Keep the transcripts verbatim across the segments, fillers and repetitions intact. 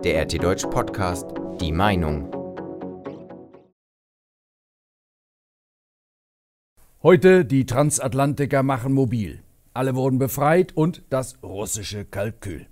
Der R T Deutsch Podcast Die Meinung. Heute die Transatlantiker machen mobil. Alle wurden befreit und das russische Kalkül.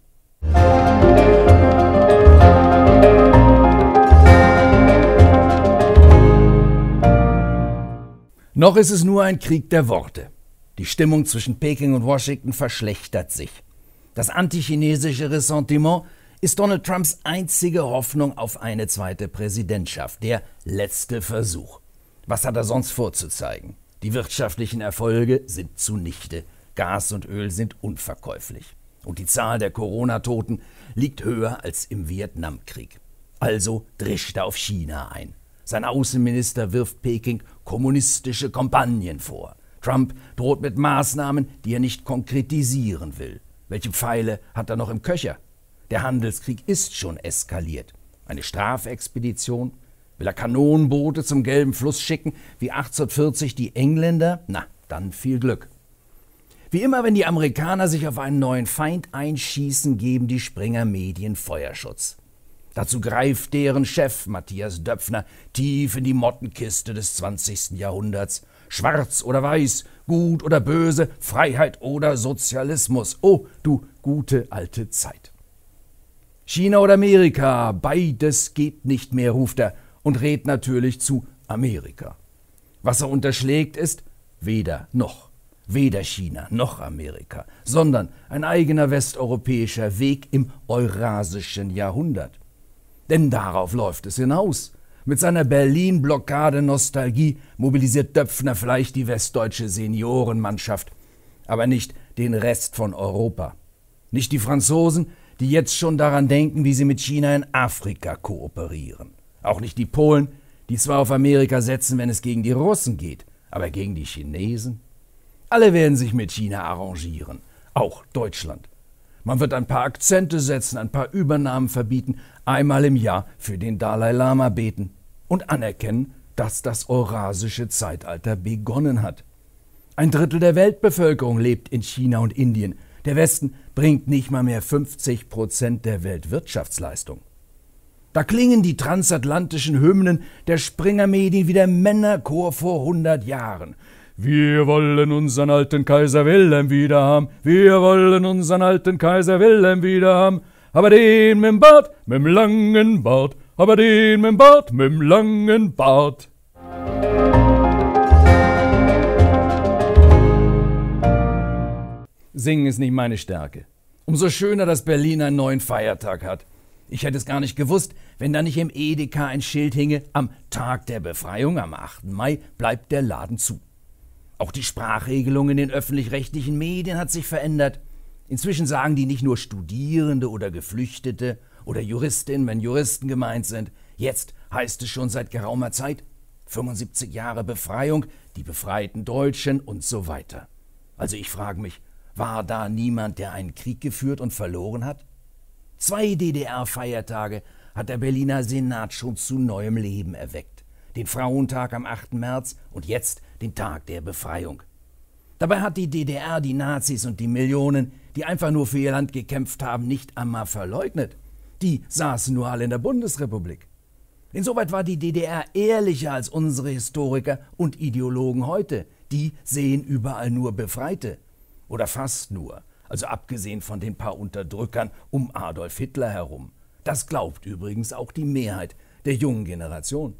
Noch ist es nur ein Krieg der Worte. Die Stimmung zwischen Peking und Washington verschlechtert sich. Das antichinesische Ressentiment ist Donald Trumps einzige Hoffnung auf eine zweite Präsidentschaft, der letzte Versuch. Was hat er sonst vorzuzeigen? Die wirtschaftlichen Erfolge sind zunichte. Gas und Öl sind unverkäuflich. Und die Zahl der Corona-Toten liegt höher als im Vietnamkrieg. Also drischt er auf China ein. Sein Außenminister wirft Peking kommunistische Kampagnen vor. Trump droht mit Maßnahmen, die er nicht konkretisieren will. Welche Pfeile hat er noch im Köcher? Der Handelskrieg ist schon eskaliert. Eine Strafexpedition? Will er Kanonenboote zum Gelben Fluss schicken, wie achtzehnhundertvierzig die Engländer? Na, dann viel Glück. Wie immer, wenn die Amerikaner sich auf einen neuen Feind einschießen, geben die Springer-Medien Feuerschutz. Dazu greift deren Chef Matthias Döpfner tief in die Mottenkiste des zwanzigsten Jahrhunderts. Schwarz oder weiß, gut oder böse, Freiheit oder Sozialismus. Oh, du gute alte Zeit. China oder Amerika, beides geht nicht mehr, ruft er und rät natürlich zu Amerika. Was er unterschlägt ist weder noch. Weder China noch Amerika, sondern ein eigener westeuropäischer Weg im eurasischen Jahrhundert. Denn darauf läuft es hinaus. Mit seiner Berlin-Blockade-Nostalgie mobilisiert Döpfner vielleicht die westdeutsche Seniorenmannschaft, aber nicht den Rest von Europa. Nicht die Franzosen, die jetzt schon daran denken, wie sie mit China in Afrika kooperieren. Auch nicht die Polen, die zwar auf Amerika setzen, wenn es gegen die Russen geht, aber gegen die Chinesen. Alle werden sich mit China arrangieren, auch Deutschland. Man wird ein paar Akzente setzen, ein paar Übernahmen verbieten, einmal im Jahr für den Dalai Lama beten und anerkennen, dass das eurasische Zeitalter begonnen hat. Ein Drittel der Weltbevölkerung lebt in China und Indien. Der Westen bringt nicht mal mehr fünfzig Prozent der Weltwirtschaftsleistung. Da klingen die transatlantischen Hymnen der Springer-Medien wie der Männerchor vor hundert Jahren. Wir wollen unseren alten Kaiser Wilhelm wieder haben, wir wollen unseren alten Kaiser Wilhelm wieder haben, aber den mit'm Bart, mit'm langen Bart, aber den mit'm Bart, mit'm langen Bart. Singen ist nicht meine Stärke. Umso schöner, dass Berlin einen neuen Feiertag hat. Ich hätte es gar nicht gewusst, wenn da nicht im Edeka ein Schild hinge, am Tag der Befreiung, am achten Mai, bleibt der Laden zu. Auch die Sprachregelung in den öffentlich-rechtlichen Medien hat sich verändert. Inzwischen sagen die nicht nur Studierende oder Geflüchtete oder Juristinnen, wenn Juristen gemeint sind. Jetzt heißt es schon seit geraumer Zeit fünfundsiebzig Jahre Befreiung, die befreiten Deutschen und so weiter. Also ich frage mich, war da niemand, der einen Krieg geführt und verloren hat? Zwei D D R-Feiertage hat der Berliner Senat schon zu neuem Leben erweckt. Den Frauentag am achten März und jetzt den Tag der Befreiung. Dabei hat die D D R die Nazis und die Millionen, die einfach nur für ihr Land gekämpft haben, nicht einmal verleugnet. Die saßen nur alle in der Bundesrepublik. Insoweit war die D D R ehrlicher als unsere Historiker und Ideologen heute. Die sehen überall nur Befreite. Oder fast nur, also abgesehen von den paar Unterdrückern um Adolf Hitler herum. Das glaubt übrigens auch die Mehrheit der jungen Generation.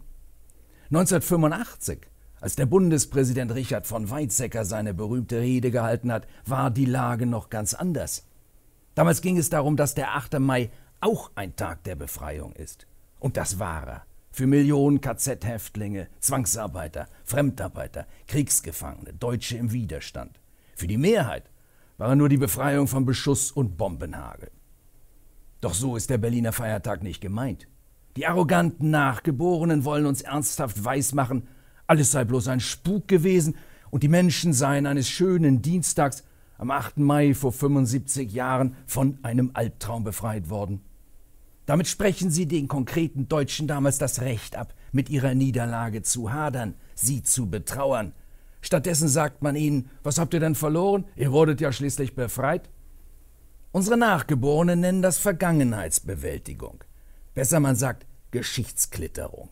neunzehnhundertfünfundachtzig, als der Bundespräsident Richard von Weizsäcker seine berühmte Rede gehalten hat, war die Lage noch ganz anders. Damals ging es darum, dass der achte Mai auch ein Tag der Befreiung ist. Und das war er. Für Millionen K Z-Häftlinge, Zwangsarbeiter, Fremdarbeiter, Kriegsgefangene, Deutsche im Widerstand. Für die Mehrheit war er nur die Befreiung von Beschuss und Bombenhagel. Doch so ist der Berliner Feiertag nicht gemeint. Die arroganten Nachgeborenen wollen uns ernsthaft weismachen, alles sei bloß ein Spuk gewesen und die Menschen seien eines schönen Dienstags am achten Mai vor fünfundsiebzig Jahren von einem Albtraum befreit worden. Damit sprechen sie den konkreten Deutschen damals das Recht ab, mit ihrer Niederlage zu hadern, sie zu betrauern. Stattdessen sagt man ihnen, was habt ihr denn verloren? Ihr wurdet ja schließlich befreit. Unsere Nachgeborenen nennen das Vergangenheitsbewältigung. Besser man sagt Geschichtsklitterung.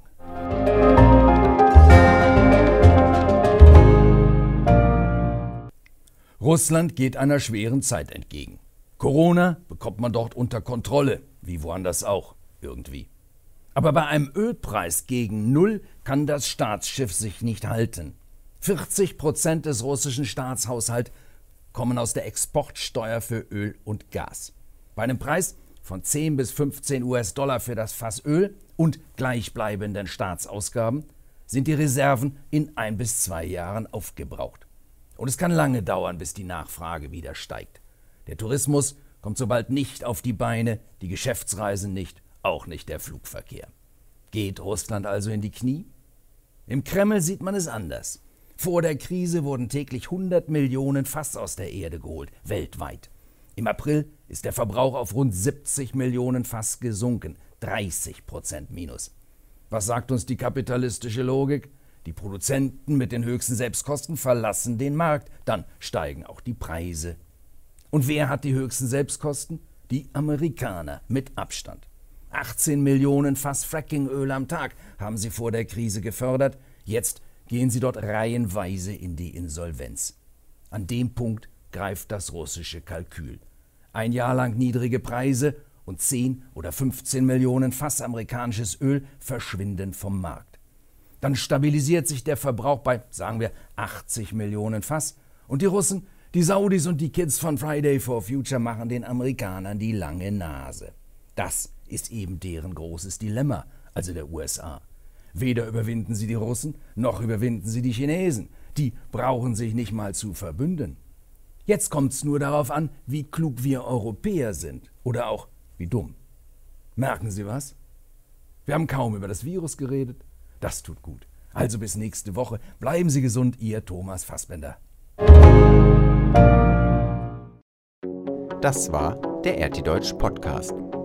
Russland geht einer schweren Zeit entgegen. Corona bekommt man dort unter Kontrolle, wie woanders auch, irgendwie. Aber bei einem Ölpreis gegen Null kann das Staatsschiff sich nicht halten. vierzig Prozent des russischen Staatshaushalts kommen aus der Exportsteuer für Öl und Gas. Bei einem Preis von zehn bis fünfzehn US-Dollar für das Fass Öl und gleichbleibenden Staatsausgaben sind die Reserven in ein bis zwei Jahren aufgebraucht. Und es kann lange dauern, bis die Nachfrage wieder steigt. Der Tourismus kommt so bald nicht auf die Beine, die Geschäftsreisen nicht, auch nicht der Flugverkehr. Geht Russland also in die Knie? Im Kreml sieht man es anders. Vor der Krise wurden täglich hundert Millionen Fass aus der Erde geholt, weltweit. Im April ist der Verbrauch auf rund siebzig Millionen Fass gesunken, dreißig Prozent minus. Was sagt uns die kapitalistische Logik? Die Produzenten mit den höchsten Selbstkosten verlassen den Markt, dann steigen auch die Preise. Und wer hat die höchsten Selbstkosten? Die Amerikaner mit Abstand. achtzehn Millionen Fass Frackingöl am Tag haben sie vor der Krise gefördert. Jetzt gehen sie dort reihenweise in die Insolvenz. An dem Punkt greift das russische Kalkül. Ein Jahr lang niedrige Preise und zehn oder fünfzehn Millionen Fass amerikanisches Öl verschwinden vom Markt. Dann stabilisiert sich der Verbrauch bei, sagen wir, achtzig Millionen Fass und die Russen, die Saudis und die Kids von Friday for Future machen den Amerikanern die lange Nase. Das ist eben deren großes Dilemma, also der U S A. Weder überwinden sie die Russen, noch überwinden sie die Chinesen. Die brauchen sich nicht mal zu verbünden. Jetzt kommt es nur darauf an, wie klug wir Europäer sind oder auch wie dumm. Merken Sie was? Wir haben kaum über das Virus geredet. Das tut gut. Also bis nächste Woche. Bleiben Sie gesund, Ihr Thomas Fassbender. Das war der R T Deutsch Podcast.